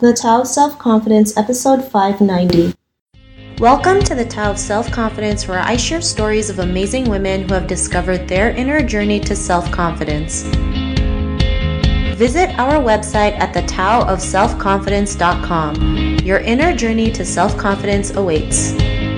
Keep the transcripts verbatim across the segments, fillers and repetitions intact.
The Tao of Self-Confidence, episode five ninety. Welcome to the Tao of Self-Confidence, where I share stories of amazing women who have discovered their inner journey to self-confidence. Visit our website at the tao of self confidence dot com. Your inner journey to self-confidence awaits.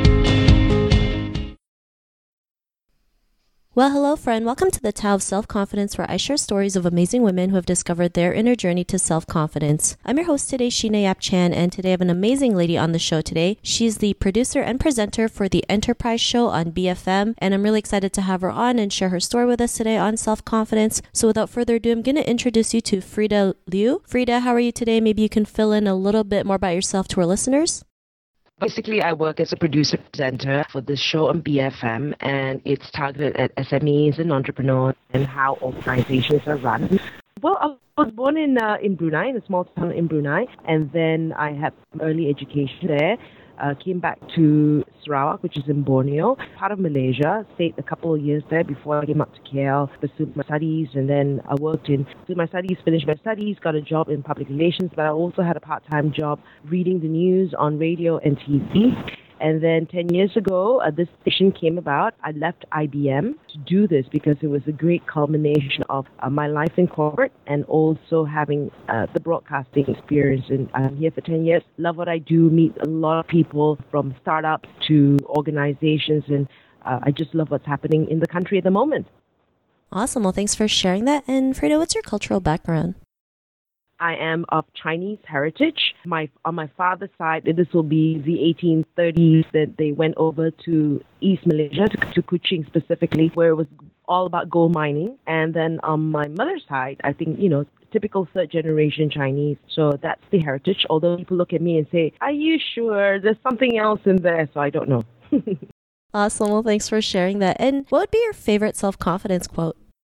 Well, hello, friend. Welcome to the Tao of Self-Confidence, where I share stories of amazing women who have discovered their inner journey to self-confidence. I'm your host today, Sheena Yap Chan, and today I have an amazing lady on the show today. She's the producer and presenter for the Enterprise Show on B F M, and I'm really excited to have her on and share her story with us today on self-confidence. So without further ado, I'm going to introduce you to Frida Liu. Frida, how are you today? Maybe you can fill in a little bit more about yourself to our listeners. Basically, I work as a producer presenter for this show on B F M, and it's targeted at S M Es and entrepreneurs and how organizations are run. Well, I was born in uh, in Brunei, in a small town in Brunei, and then I had early education there. Uh, came back to Sarawak, which is in Borneo, part of Malaysia. Stayed a couple of years there before I came up to K L, pursued my studies, and then I worked in, pursued my studies, finished my studies, got a job in public relations, but I also had a part-time job reading the news on radio and T V. And then ten years ago, uh, this station came about. I left I B M to do this because it was a great culmination of uh, my life in corporate and also having uh, the broadcasting experience. And I'm here for ten years. Love what I do, meet a lot of people from startups to organizations, and uh, I just love what's happening in the country at the moment. Awesome. Well, thanks for sharing that. And Frida, what's your cultural background? I am of Chinese heritage. My on my father's side, this will be the eighteen thirties that they went over to East Malaysia, to, to Kuching specifically, where it was all about gold mining. And then on my mother's side, I think, you know, typical third generation Chinese. So that's the heritage. Although people look at me and say, "Are you sure there's something else in there?" So I don't know. Awesome. Well, thanks for sharing that. And what would be your favorite self-confidence quote?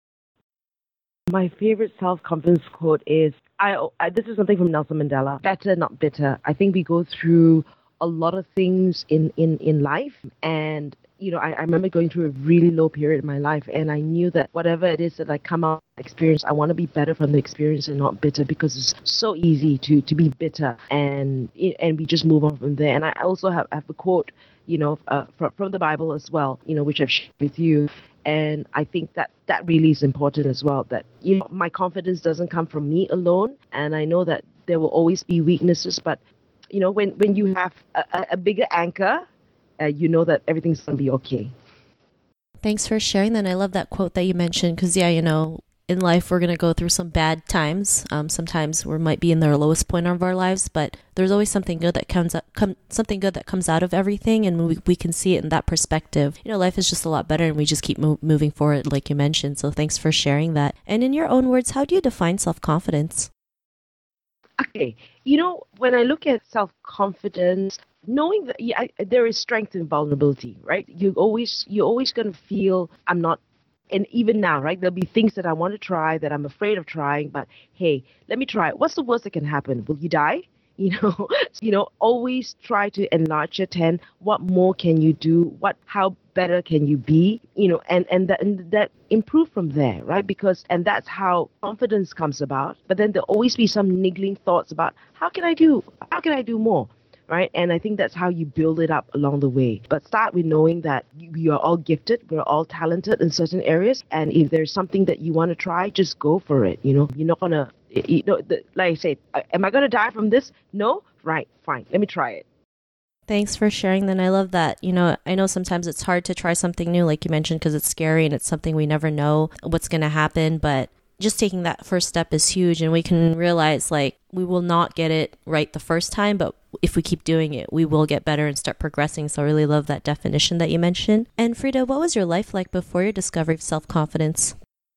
My favorite self-confidence quote is, I, I, this is something from Nelson Mandela, better, not bitter. I think we go through a lot of things in, in, in life. And, you know, I, I remember going through a really low period in my life. And I knew that whatever it is that I come out experience, I want to be better from the experience and not bitter, because it's so easy to, to be bitter and and we just move on from there. And I also have, have a quote, you know, uh, from, from the Bible as well, you know, which I've shared with you. And I think that that really is important as well, that, you know, my confidence doesn't come from me alone. And I know that there will always be weaknesses. But, you know, when, when you have a, a bigger anchor, uh, you know that everything's going to be okay. Thanks for sharing that. And I love that quote that you mentioned, because, yeah, you know, in life, we're going to go through some bad times. Um, sometimes we might be in the lowest point of our lives, but there's always something good that comes up, come, something good that comes out of everything, and we, we can see it in that perspective. You know, life is just a lot better, and we just keep mo- moving forward, like you mentioned. So thanks for sharing that. And in your own words, how do you define self-confidence? Okay, you know, when I look at self-confidence, knowing that yeah, I, there is strength in vulnerability, right? You always, you're always going to feel, I'm not. And even now, right, there'll be things that I want to try that I'm afraid of trying, but hey, let me try it. What's the worst that can happen? Will you die? You know, you know, always try to enlarge your tent. What more can you do? What, how better can you be? You know, and, and that, and that improve from there, right? Because, and that's how confidence comes about. But then there'll always be some niggling thoughts about how can I do? How can I do more? Right? And I think that's how you build it up along the way. But start with knowing that we are all gifted, we're all talented in certain areas. And if there's something that you want to try, just go for it. You know, you're not going to, you know, the, like I said, am I going to die from this? No? Right, fine. Let me try it. Thanks for sharing that. And I love that. You know, I know sometimes it's hard to try something new, like you mentioned, because it's scary and it's something we never know what's going to happen. But just taking that first step is huge, and we can realize, like, we will not get it right the first time, but if we keep doing it, we will get better and start progressing. So I really love that definition that you mentioned. And Frida, what was your life like before your discovery of self-confidence?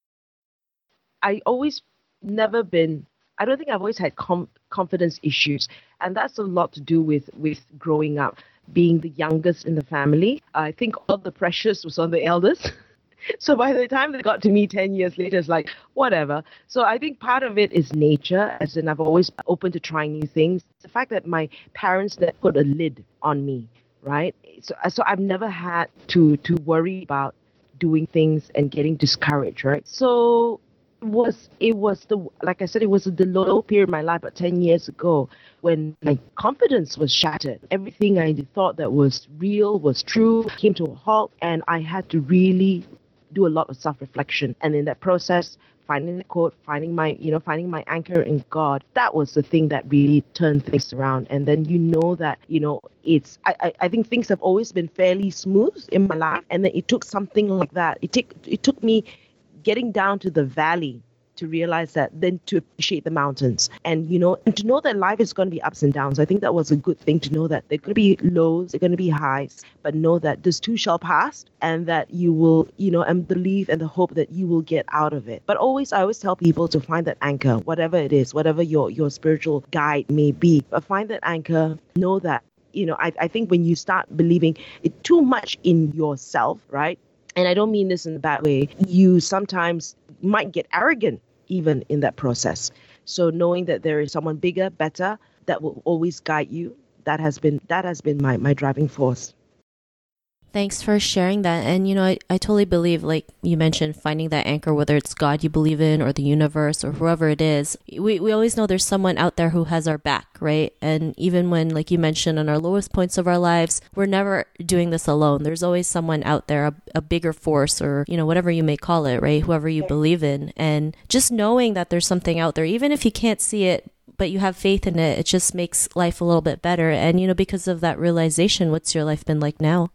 I always never been, I don't think I've always had com- confidence issues. And that's a lot to do with, with growing up, being the youngest in the family. I think all the pressures was on the eldest. So by the time they got to me ten years later, it's like, whatever. So I think part of it is nature, as in I've always open to trying new things. The fact that my parents that put a lid on me, right? So, so I've never had to, to worry about doing things and getting discouraged, right? So was it was the like I said, it was the low period of my life, about ten years ago, when my confidence was shattered. Everything I thought that was real, was true, came to a halt, and I had to really do a lot of self-reflection. And in that process, finding the quote, finding my, you know, finding my anchor in God, that was the thing that really turned things around. And then you know that, you know, it's, I, I, I think things have always been fairly smooth in my life. And then it took something like that. It took, it took me getting down to the valley to realize that, then to appreciate the mountains. And, you know, and to know that life is going to be ups and downs. I think that was a good thing, to know that there are going to be lows, there are going to be highs, but know that this too shall pass, and that you will, you know, and believe and the hope that you will get out of it. But always, I always tell people to find that anchor, whatever it is, whatever your, your spiritual guide may be, but find that anchor, know that, you know, I, I think when you start believing it too much in yourself, right? And I don't mean this in a bad way, you sometimes might get arrogant even in that process. So knowing that there is someone bigger, better, that will always guide you, that has been that has been my, my driving force. Thanks for sharing that. And, you know, I, I totally believe, like you mentioned, finding that anchor, whether it's God you believe in or the universe or whoever it is. We, we always know there's someone out there who has our back, right? And even when, like you mentioned, on our lowest points of our lives, we're never doing this alone. There's always someone out there, a, a bigger force, or, you know, whatever you may call it, right? Whoever you believe in. And just knowing that there's something out there, even if you can't see it, but you have faith in it, it just makes life a little bit better. And, you know, because of that realization, what's your life been like now?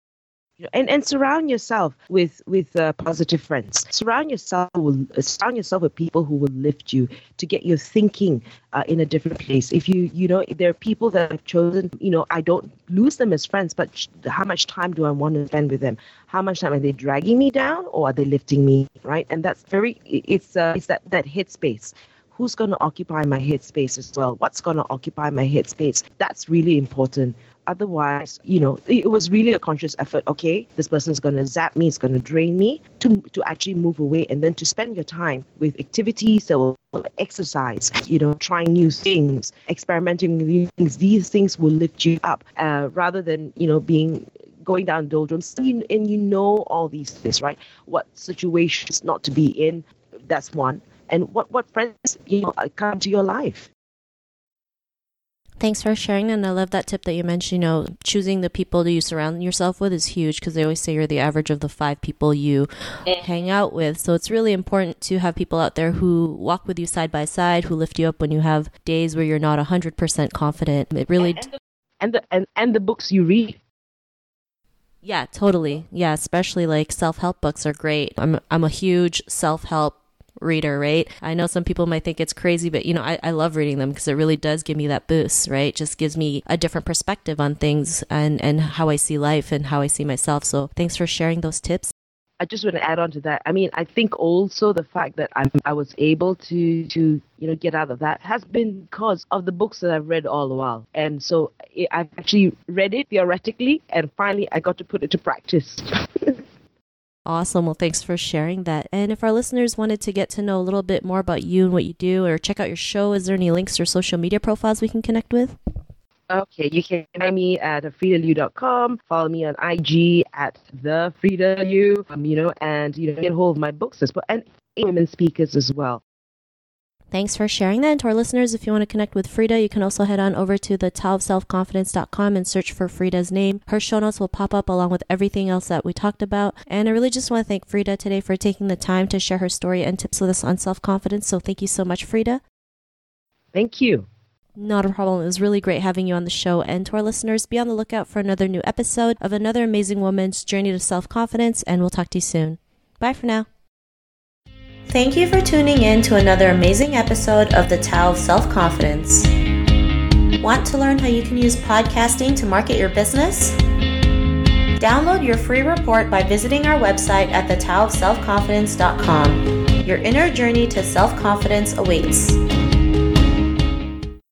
And and surround yourself with with uh, positive friends. Surround yourself with, uh, surround yourself with people who will lift you, to get your thinking uh, in a different place. If you you know, if there are people that I've chosen, you know, I don't lose them as friends, but sh- how much time do I want to spend with them? How much time are they dragging me down, or are they lifting me? Right, and that's very it's uh, it's that that headspace. Who's going to occupy my headspace as well? What's going to occupy my headspace? That's really important. Otherwise, you know, it was really a conscious effort. Okay, this person's going to zap me, it's going to drain me, to to actually move away, and then to spend your time with activities that will exercise, you know, trying new things, experimenting with new things. These things will lift you up, uh, rather than, you know, being going down doldrums. And you know all these things, right? What situations not to be in, that's one. And what, what friends, you know, come to your life. Thanks for sharing. And I love that tip that you mentioned, you know, choosing the people that you surround yourself with is huge, because they always say you're the average of the five people you hang out with. So it's really important to have people out there who walk with you side by side, who lift you up when you have days where you're not one hundred percent confident. It really... And the, and the, and, and the books you read. Yeah, totally. Yeah, especially like self-help books are great. I'm I'm a huge self-help reader, right? I know some people might think it's crazy, but you know, I, I love reading them because it really does give me that boost, right? Just gives me a different perspective on things and, and how I see life and how I see myself. So thanks for sharing those tips. I just want to add on to that. I mean, I think also the fact that I I was able to to you know get out of that has been because of the books that I've read all the while. And so I've actually read it theoretically, and finally I got to put it to practice. Awesome. Well, thanks for sharing that. And if our listeners wanted to get to know a little bit more about you and what you do, or check out your show, is there any links or social media profiles we can connect with? Okay, you can find me at frida liu dot com. Follow me on I G at the Frida Liu. Um, you know, and you know, get hold of my books as well, and women speakers as well. Thanks for sharing that. And to our listeners, if you want to connect with Frida, you can also head on over to the tao of self confidence dot com and search for Frida's name. Her show notes will pop up along with everything else that we talked about. And I really just want to thank Frida today for taking the time to share her story and tips with us on self-confidence. So thank you so much, Frida. Thank you. Not a problem. It was really great having you on the show. And to our listeners, be on the lookout for another new episode of another amazing woman's journey to self-confidence. And we'll talk to you soon. Bye for now. Thank you for tuning in to another amazing episode of the Tao of Self-Confidence. Want to learn how you can use podcasting to market your business? Download your free report by visiting our website at the tao of self confidence dot com. Your inner journey to self-confidence awaits.